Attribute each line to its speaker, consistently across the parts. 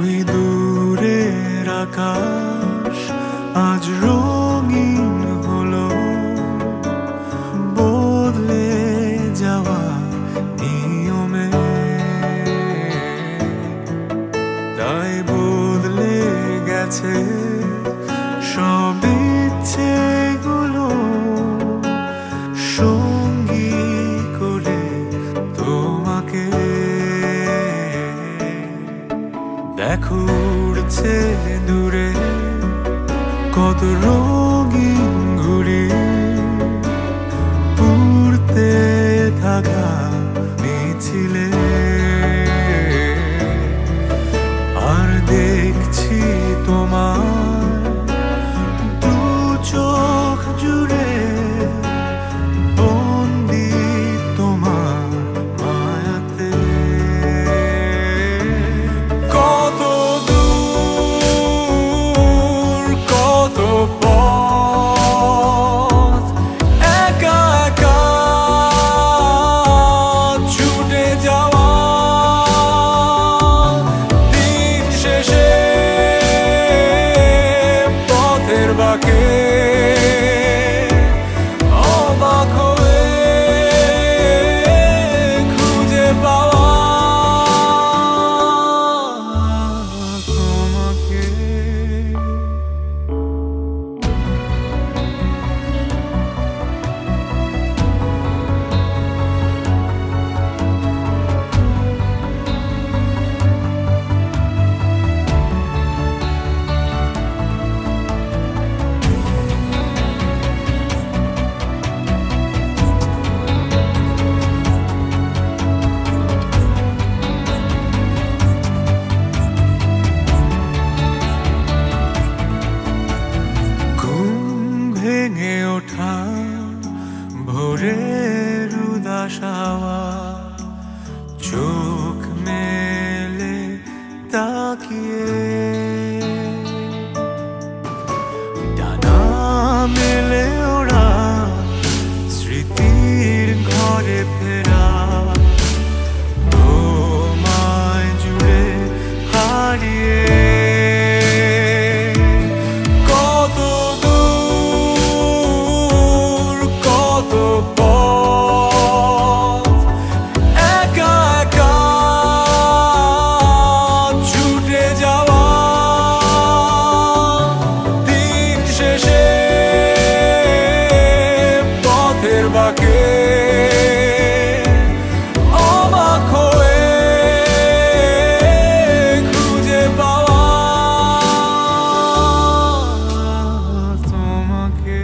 Speaker 1: ওই দূরের আকাশ আজ রঙিন হলো, বদলে যাওয়া নিয়মে। তাই বদলে গেছে সব ইচ্ছেগুলো, সঙ্গী করে তোমাকে। দেখো উড়ছে দূরে কত রঙিন ঘুড়ি, উড়তে থাকা মিছিলে। আর দেখছি তোমার দু চোখ জুড়ে বন্দি তোমার মায়াতে। কত দূর কত পথ একা একা ছুটে যাওয়া, দিন শেষে পথের বাঁকে অবাক হয়ে খুঁজে পাওয়া তোমাকে। ভেঙে ওঠা ভোরের উদাস হাওয়া, চোখ মেলে তাকিয়ে ডানা মেলে ওরা স্মৃতির ঘরে ফেরা, তোমায় জুড়ে হারিয়ে। বাকে অবাক হয়ে খুঁজে পাওয়া তোমাকে।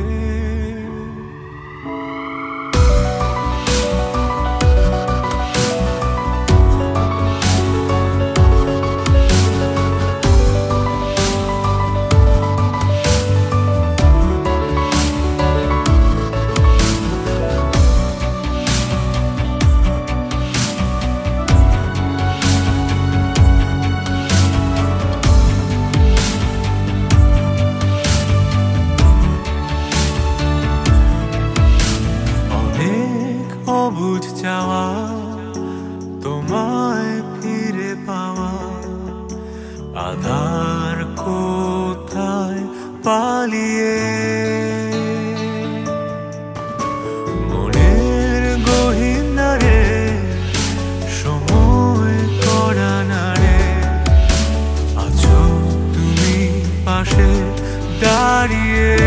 Speaker 1: অবুঝ চাওয়া তোমায় ফিরে পাওয়া, আধার কোথায় পালিয়ে মনের গহীনারে সময় করা নারে। আছো তুমি পাশে দাঁড়িয়ে,